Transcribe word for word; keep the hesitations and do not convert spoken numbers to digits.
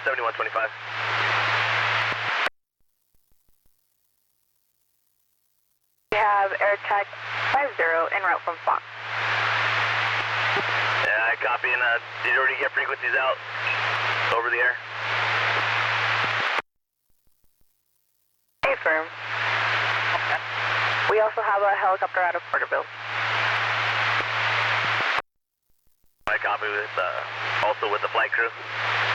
seventy-one twenty-five. We have AirTac five zero en route from Fox. Yeah, I copy. And uh, did you already get frequencies out over the air? Affirm. We also have a helicopter out of Porterville. I copy with, uh, also with the flight crew.